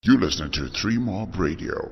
You listening to 3 Mob Radio.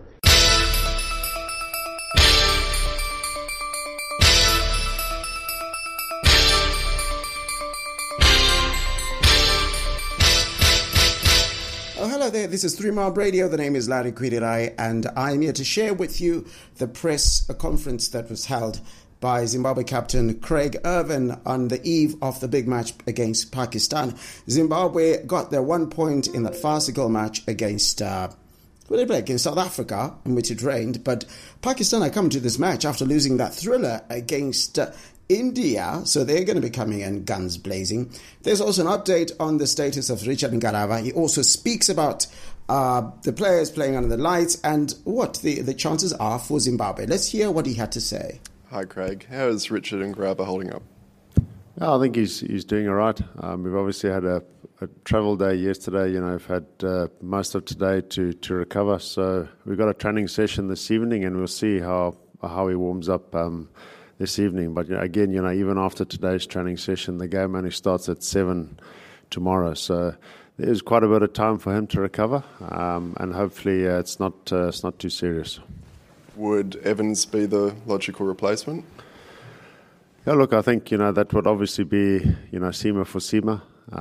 Oh, hello there. This is 3 Mob Radio. The name is Larry Kwidirai, and I'm here to share with you the press conference that was held by Zimbabwe captain Craig Ervin on the eve of the big match against Pakistan. Zimbabwe got their 1 point in that farcical match against against South Africa, in which it rained. But Pakistan are coming to this match after losing that thriller against India, so they're going to be coming in guns blazing. There's also an update on the status of Richard Ngarava. He also speaks about the players playing under the lights and what the chances are for Zimbabwe. Let's hear what he had to say. Hi, Craig. How is Richard Ngarava holding up? I think he's doing all right. We've obviously had a travel day yesterday. We've had most of today to recover. So we've got a training session this evening, and we'll see how he warms up this evening. But again, even after today's training session, the game only starts at 7 tomorrow. So there's quite a bit of time for him to recover, and hopefully it's not too serious. Would Evans be the logical replacement? Yeah, look, I think that would obviously be Sima for Sima,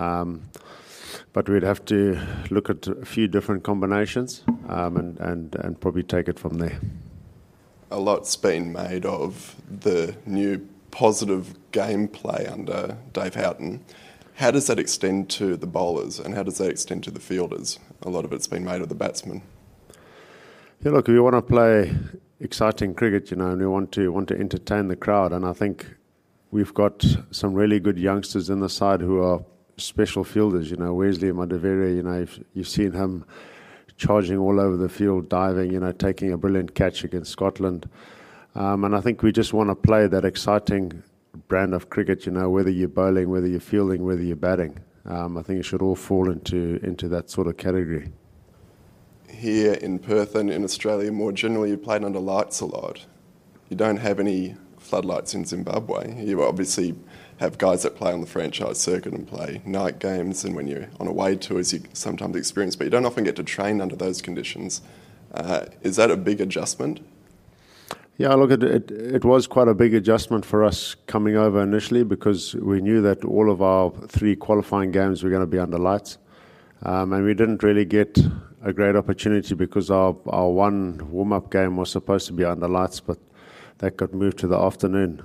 but we'd have to look at a few different combinations and probably take it from there. A lot's been made of the new positive gameplay under Dave Houghton. How does that extend to the bowlers, and how does that extend to the fielders? A lot of it's been made of the batsmen. Yeah, look, we want to play exciting cricket, and we want to entertain the crowd, and I think we've got some really good youngsters in the side who are special fielders. Wesley Madaveri, you've seen him charging all over the field, diving, taking a brilliant catch against Scotland. And I think we just want to play that exciting brand of cricket, whether you're bowling, whether you're fielding, whether you're batting. I think it should all fall into that sort of category. Here in Perth and in Australia more generally, you played under lights a lot. You don't have any floodlights in Zimbabwe. You obviously have guys that play on the franchise circuit and play night games, and when you're on away tours you sometimes experience, but you don't often get to train under those conditions. Is that a big adjustment? Yeah, look, it was quite a big adjustment for us coming over initially, because we knew that all of our 3 qualifying games were going to be under lights, and we didn't really get a great opportunity because our one warm-up game was supposed to be under lights, but that got moved to the afternoon.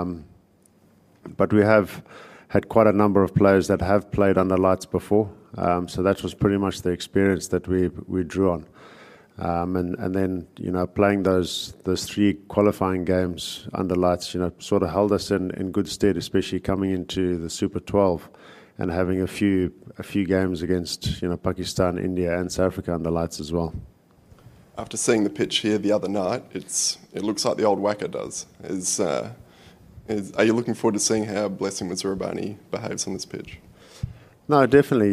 But we have had quite a number of players that have played under lights before, so that was pretty much the experience that we drew on. And then playing those 3 qualifying games under lights sort of held us in good stead, especially coming into the Super 12 and having a few games against Pakistan, India and South Africa under lights as well. After seeing the pitch here the other night, it looks like the old Wacker does. Are you looking forward to seeing how Blessing Muzurabani behaves on this pitch? No, definitely.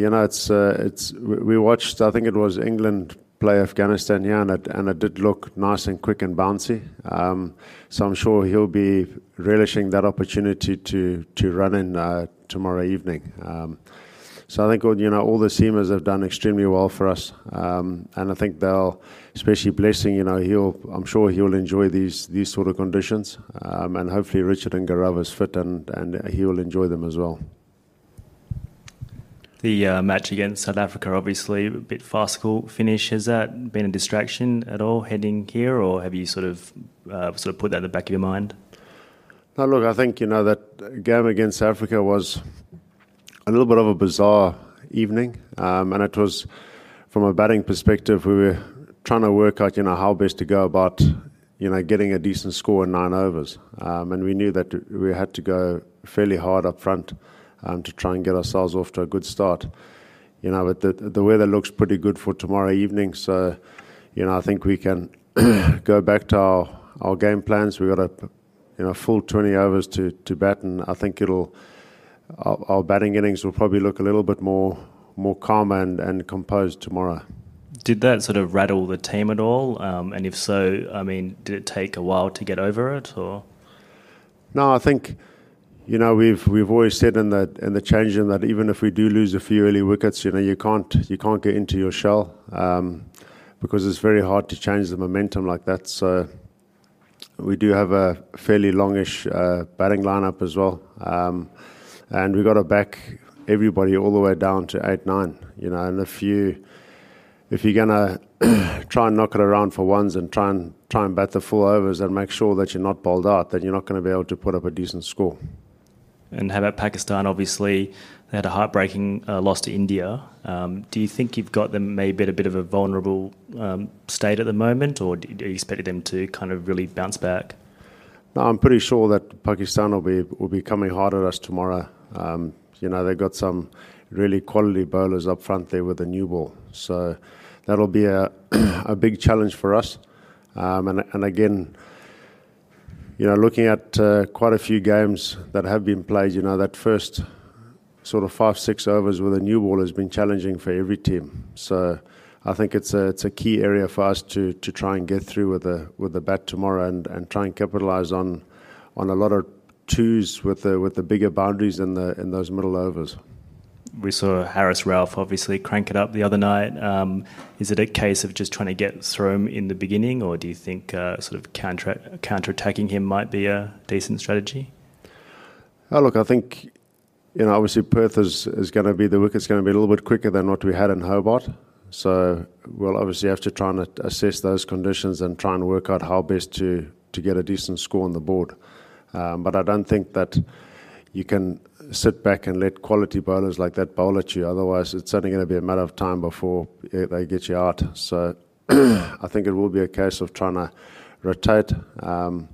We watched, I think it was England play Afghanistan here, and it did look nice and quick and bouncy. So I'm sure he'll be relishing that opportunity to run in tomorrow evening. So I think all the seamers have done extremely well for us, and I think they'll, especially Blessing, I'm sure he'll enjoy these sort of conditions, and hopefully Richard Ngarava is fit and he will enjoy them as well. The match against South Africa, obviously a bit farcical finish. Has that been a distraction at all heading here, or have you sort of put that in the back of your mind? No, look, I think that game against South Africa was a little bit of a bizarre evening, and it was, from a batting perspective, we were trying to work out how best to go about getting a decent score in 9 overs, and we knew that we had to go fairly hard up front to try and get ourselves off to a good start. But the weather looks pretty good for tomorrow evening, so I think we can go back to our game plans. We've got a full 20 overs to bat, and I think our batting innings will probably look a little bit more calm and composed tomorrow. Did that sort of rattle the team at all? And if so, did it take a while to get over it, or? No, I think we've always said in the changing that even if we do lose a few early wickets, you can't get into your shell. because it's very hard to change the momentum like that. So we do have a fairly longish batting lineup as well, and we got to back everybody all the way down to 8-9. And if you're gonna try and knock it around for ones and try and bat the full overs and make sure that you're not bowled out, then you're not going to be able to put up a decent score. And how about Pakistan? Obviously, they had a heartbreaking loss to India. Do you think you've got them maybe at a bit of a vulnerable state at the moment, or do you expect them to kind of really bounce back? No, I'm pretty sure that Pakistan will be coming hard at us tomorrow. They've got some really quality bowlers up front there with the new ball. So that'll be a big challenge for us. And again, looking at quite a few games that have been played, that first sort of 5-6 overs with a new ball has been challenging for every team. So I think it's a key area for us to try and get through with the bat tomorrow and try and capitalise on a lot of twos with the bigger boundaries in those middle overs. We saw Harris Ralph obviously crank it up the other night. Is it a case of just trying to get through him in the beginning, or do you think sort of counter-attacking him might be a decent strategy? Oh, look, I think, obviously Perth is going to be, the wicket's going to be a little bit quicker than what we had in Hobart. So we'll obviously have to try and assess those conditions and try and work out how best to get a decent score on the board. But I don't think that you can sit back and let quality bowlers like that bowl at you. Otherwise, it's only going to be a matter of time before they get you out. So I think it will be a case of trying to rotate, trying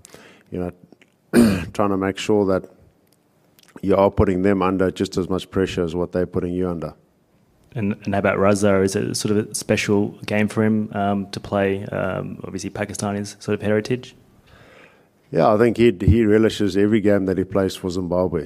to make sure that you are putting them under just as much pressure as what they're putting you under. And how about Raza? Is it sort of a special game for him to play? Obviously, Pakistan is sort of heritage. Yeah, I think he relishes every game that he plays for Zimbabwe.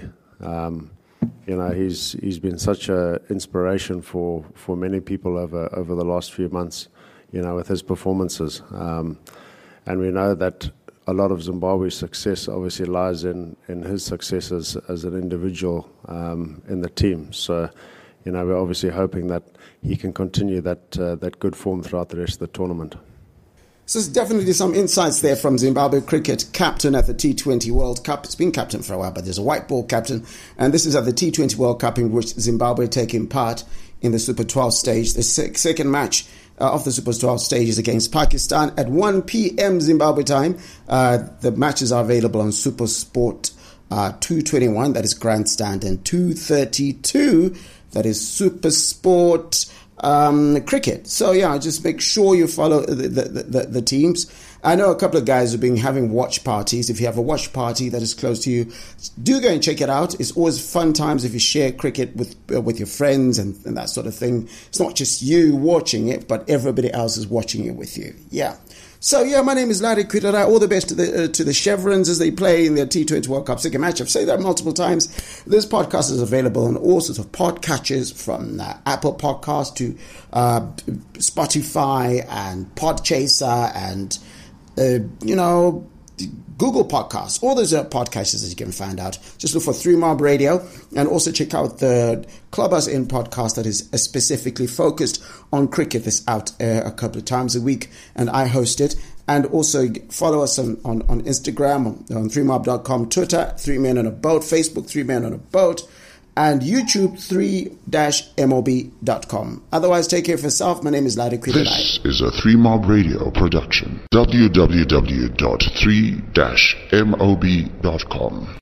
He's been such an inspiration for many people over the last few months, with his performances. And we know that a lot of Zimbabwe's success obviously lies in his success as an individual in the team. So, we're obviously hoping that he can continue that good form throughout the rest of the tournament. So there's definitely some insights there from Zimbabwe cricket captain at the T20 World Cup. It's been captain for a while, but there's a white ball captain. And this is at the T20 World Cup in which Zimbabwe taking part in the Super 12 stage. The second match of the Super 12 stage is against Pakistan at 1 p.m. Zimbabwe time. The matches are available on Super Sport 221, that is Grandstand, and 232, that is Super Sport cricket. So just make sure you follow the teams. I know a couple of guys have been having watch parties. If you have a watch party that is close to you, do go and check it out. It's always fun times if you share cricket with your friends and that sort of thing. It's not just you watching it, but everybody else is watching it with you. Yeah. So, my name is Larry Kwirirayi. All the best to the Chevrons as they play in their T20 World Cup second match. I've said that multiple times. This podcast is available on all sorts of podcatchers, from Apple Podcast to Spotify and Podchaser and, Google Podcasts. All those podcasters that you can find out. Just look for 3 Mob Radio, and also check out the Clubhouse In podcast that is specifically focused on cricket. That's out a couple of times a week, and I host it. And also follow us on Instagram, on 3mob.com, Twitter, 3 Men on a Boat, Facebook, 3 Men on a Boat, and YouTube, 3-mob.com. Otherwise, take care of yourself. My name is Larry Kwirirayi. This is a 3 Mob Radio production. www.3-mob.com